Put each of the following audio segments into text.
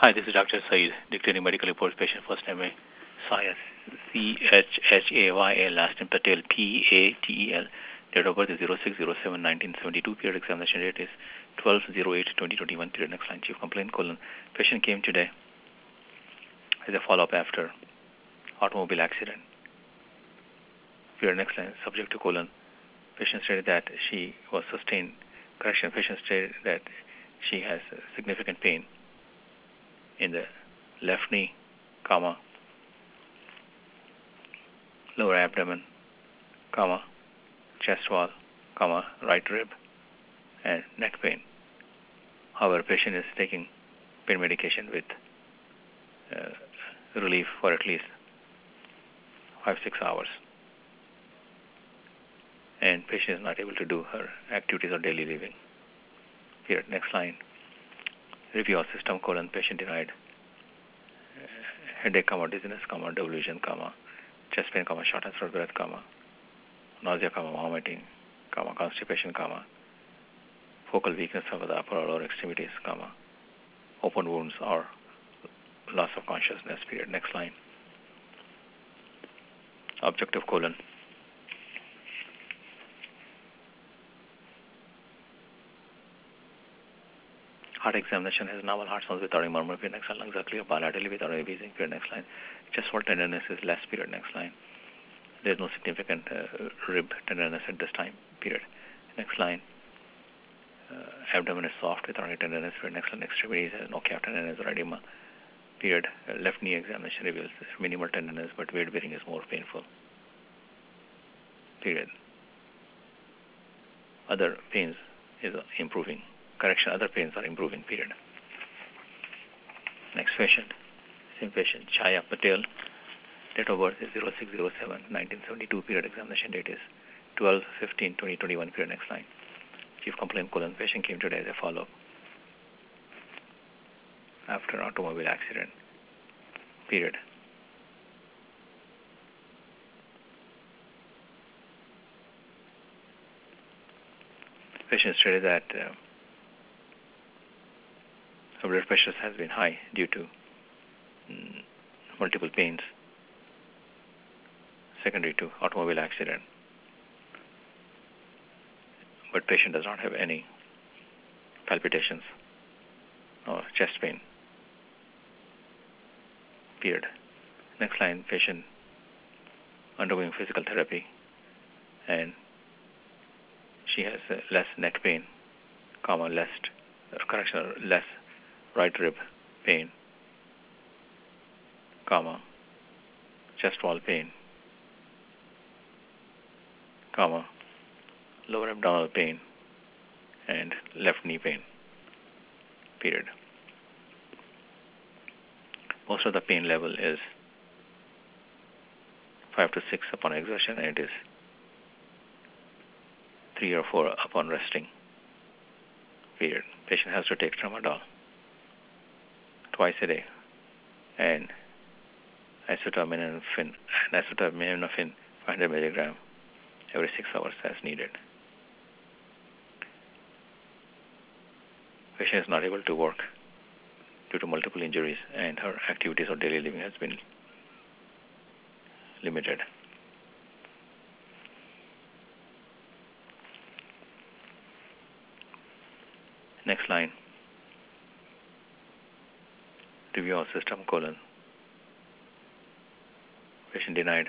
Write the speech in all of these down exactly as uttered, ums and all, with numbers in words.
Hi, this is Doctor Saeed, dictating medical reports, patient first name Sayed, C H H A Y A, last name Patel, P A T E L. Date of birth is zero six zero seven nineteen seventy-two. Period examination date is twelve oh eight twenty twenty-one. Period next line. Chief complaint colon. Patient came today as a follow-up after automobile accident. Period next line. Subject to colon. Patient stated that she was sustained. Correction. Patient stated that she has significant pain in the left knee, comma, lower abdomen, comma, chest wall, comma, right rib, and neck pain. However, patient is taking pain medication with uh, relief for at least five six hours, and patient is not able to do her activities of daily living. Here, next line. Review of system colon. Patient denied headache, comma, dizziness, comma, delusion, comma, chest pain, comma, shortness of breath, comma, nausea, comma, vomiting, comma, constipation, comma, focal weakness of the upper or lower extremities, comma, open wounds or loss of consciousness. Period. Next line. Objective colon. Heart examination has normal heart sounds without any murmur. Period. Next line. Lungs are clear bilaterally without any wheezing. Period. Next line. Chest wall tenderness is less. Period. Next line. There is no significant uh, rib tenderness at this time. Period. Next line. Uh, abdomen is soft without any tenderness. Period. Next line. Extremities has no calf tenderness or edema. Period. Uh, left knee examination reveals minimal tenderness, but weight bearing is more painful. Period. Other pains is improving. Correction, other pains are improving. Period. Next patient. Same patient. Chaya Patel. Date of birth is zero six zero seven nineteen seventy-two. Period. Examination date is twelve fifteen twenty twenty-one. Period. Next line. Chief complaint colon. Patient came today as a follow-up after automobile accident. Period. Patient stated that uh, her blood pressure has been high due to mm, multiple pains secondary to automobile accident. But patient does not have any palpitations or chest pain. Period. Next line. Patient undergoing physical therapy, and she has uh, less neck pain, comma, less, uh, correction, less right rib pain, comma, chest wall pain, comma, lower abdominal pain, and left knee pain. Period. Most of the pain level is five to six upon exertion, and it is three or four upon resting. Period. Patient has to take tramadol twice a day, and acetaminophen, acetaminophen five hundred milligram every six hours as needed. Patient is not able to work due to multiple injuries, and her activities of daily living has been limited. Next line. Review of system colon. Patient denied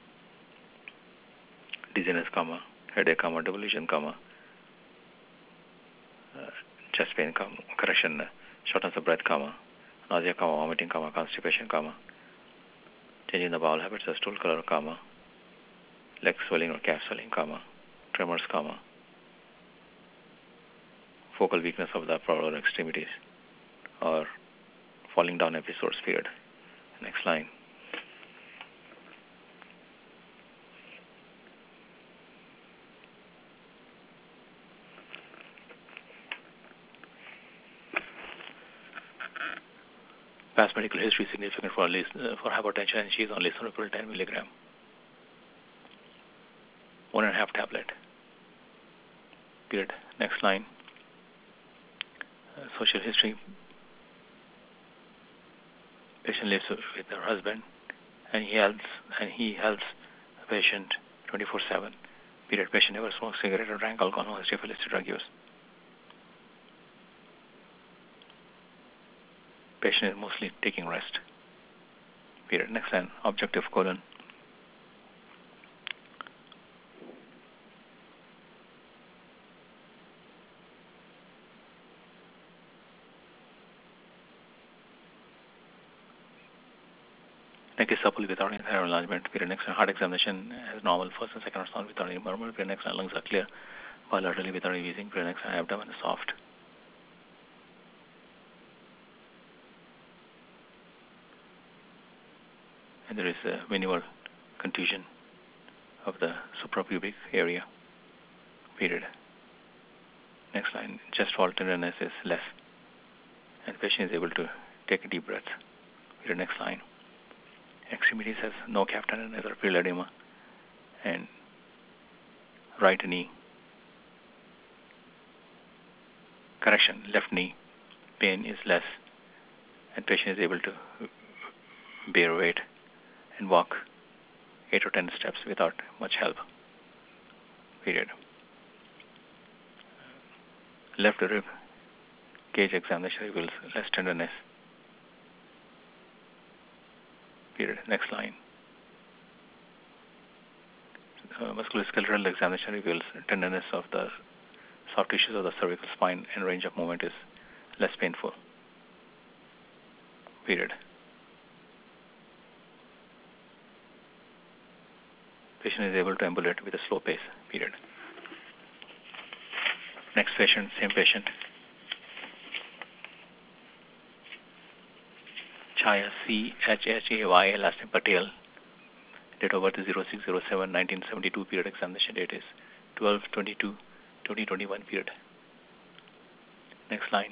dizziness, comma, headache, comma, delusion, comma, uh, chest pain, comma, correction, uh, shortness of breath, comma, nausea, comma, vomiting, comma, constipation, comma, changing the bowel habits of stool color, comma, leg swelling or calf swelling, comma, tremors, comma, focal weakness of the upper or lower extremities, or falling down episodes. Period. Next line. Past medical history significant for least, uh, for hypertension, and she is on lisinopril ten milligram, one and a half tablet. Period. Next line. Uh, social history. Patient lives with her husband, and he helps and he helps the patient twenty-four seven. Period. Patient never smoked cigarette or drank alcohol, no history of illicit drug use. Patient is mostly taking rest. Period. Next line. Objective colon. Neck is supple without any thyroid enlargement. Period. Next line. Heart examination as normal. First and second response without any murmur. Period. Next line. Lungs are clear bilaterally without any wheezing. Period. Next line. Abdomen is soft. And there is a minimal contusion of the suprapubic area. Period. Next line. Chest wall tenderness is less, and patient is able to take a deep breath. Period. Next line. Extremities has no calf tenderness or field edema, and right knee. Correction. Left knee pain is less, and patient is able to bear weight and walk eight or ten steps without much help. Period. Left rib cage examination reveals less tenderness. Period. Next line. Uh, musculoskeletal examination reveals tenderness of the soft tissues of the cervical spine, and range of movement is less painful. Period. Patient is able to ambulate with a slow pace. Period. Next patient, same patient. Chaya, C H H A Y A, last name Patel. Date of birth is zero six zero seven nineteen seventy-two. Period. Examination date is twelve twenty-two twenty twenty-one. Period. Next line.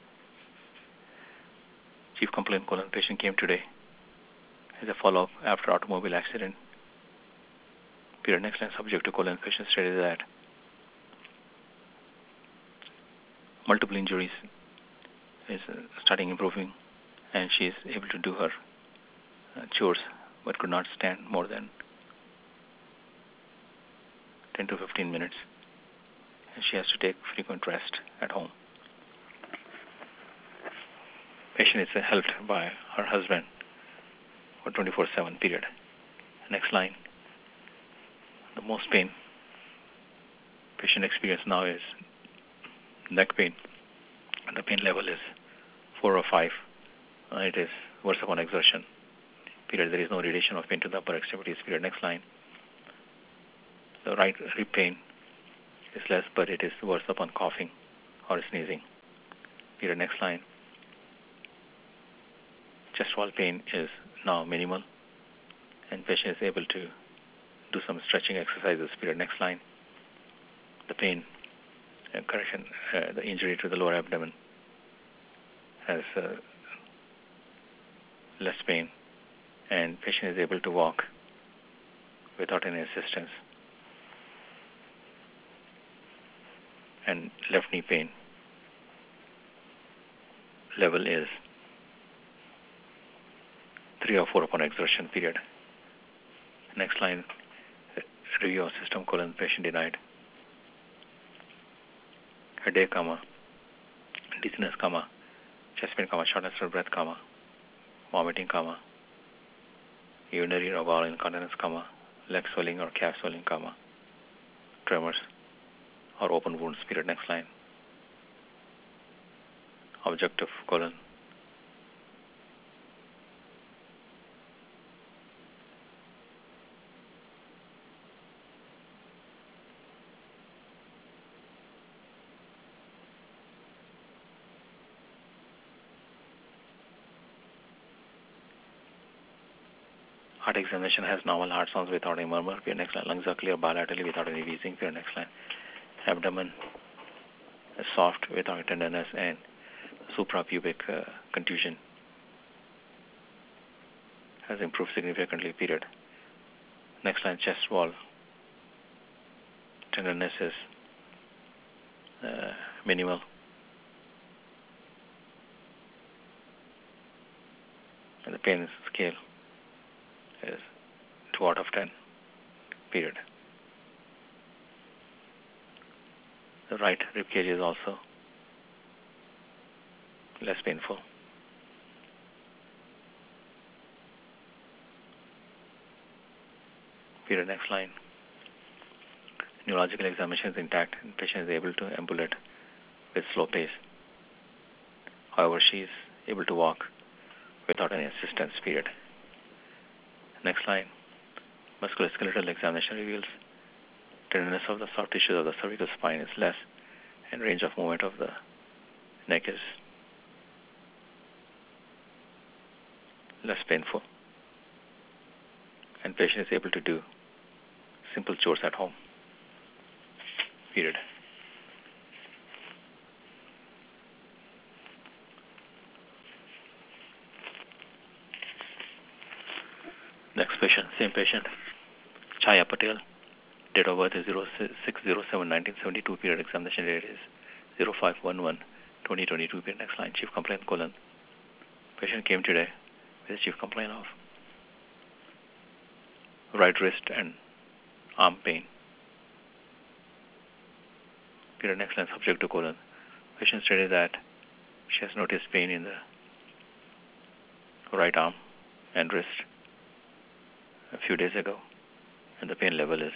Chief complaint colon. Patient came today as a follow-up after automobile accident. Period. Next line. Subject to colon. Patient stated that multiple injuries is uh, starting improving, and she is able to do her uh, chores, but could not stand more than ten to fifteen minutes, and she has to take frequent rest at home. Patient is uh, helped by her husband for twenty-four seven. Period. Next line. The most pain patient experience now is neck pain, and the pain level is four or five. Uh, it is worse upon exertion. Period. There is no radiation of pain to the upper extremities. Period. Next line. The right rib pain is less, but it is worse upon coughing or sneezing. Period. Next line. Chest wall pain is now minimal, and patient is able to do some stretching exercises. Period. Next line. The pain, uh, correction, uh, the injury to the lower abdomen has uh, less pain, and patient is able to walk without any assistance. And left knee pain level is three or four upon exertion. Period. Next line. Review of system colon. Patient denied. Headache, comma, dizziness, comma, chest pain, comma, shortness of breath, comma, vomiting, comma, urinary or bowel incontinence, comma, leg swelling or calf swelling, comma, tremors or open wounds. Period. Next line. Objective colon. Heart examination has normal heart sounds without any murmur. Period. Next line. Lungs are clear bilaterally without any wheezing. Period. Next line. Abdomen is soft without tenderness, and suprapubic uh, contusion has improved significantly. Period. Next line. Chest wall tenderness is uh, minimal. And the pain scale is two out of ten, period. The right rib cage is also less painful. Period. Next line. Neurological examination is intact and patient is able to ambulate with slow pace. However, she is able to walk without any assistance, period. Next line. Musculoskeletal examination reveals tenderness of the soft tissues of the cervical spine is less and range of movement of the neck is less painful. And patient is able to do simple chores at home, period. Next patient, same patient, Chaya Patel. Date of birth is zero six zero seven nineteen seventy-two. Period. Examination date is zero five one one twenty twenty-two. Period. Next line. Chief complaint colon. Patient came today with a chief complaint of right wrist and arm pain. Period. Next line. Subject to colon. Patient stated that she has noticed pain in the right arm and wrist a few days ago, and the pain level is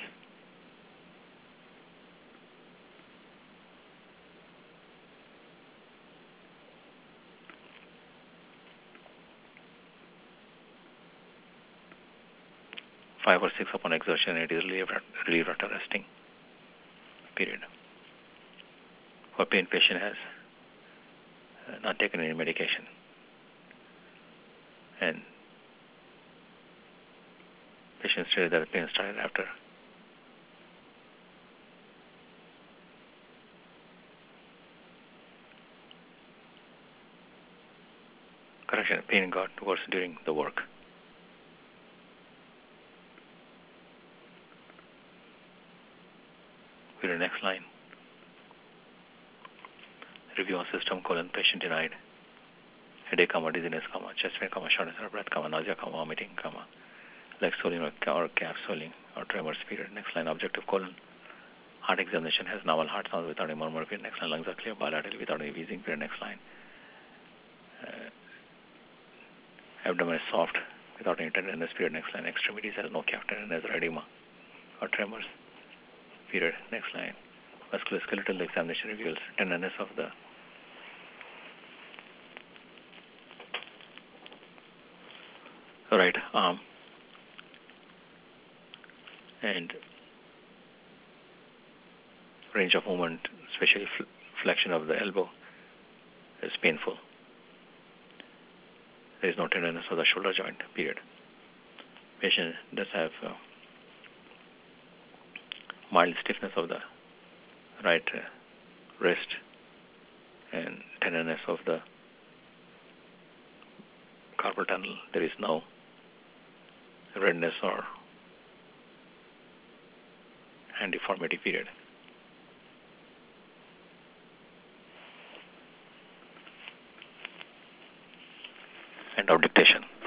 five or six upon exertion. It is relieved after resting, period. For pain, patient has not taken any medication, and patient stated that the pain started after correction. Pain got worse during the work. With the next line. Review on system colon. Patient denied headache, comma, dizziness, comma, chest pain, comma, shortness of breath, comma, nausea, comma, vomiting, comma, leg swelling or, or calf swelling or tremors, period. Next line. Objective colon. Heart examination has normal heart sounds without any murmur, period. Next line. Lungs are clear bilaterally without any wheezing, period. Next line. Uh, abdomen is soft without any tenderness, period. Next line. Extremities has no calf tenderness or edema or tremors, period. Next line. Musculoskeletal examination reveals tenderness of the right arm and range of movement, especially fl flexion of the elbow, is painful. There is no tenderness of the shoulder joint, period. Patient does have uh, mild stiffness of the right uh, wrist and tenderness of the carpal tunnel. There is no redness or hand deformity, period. End of dictation.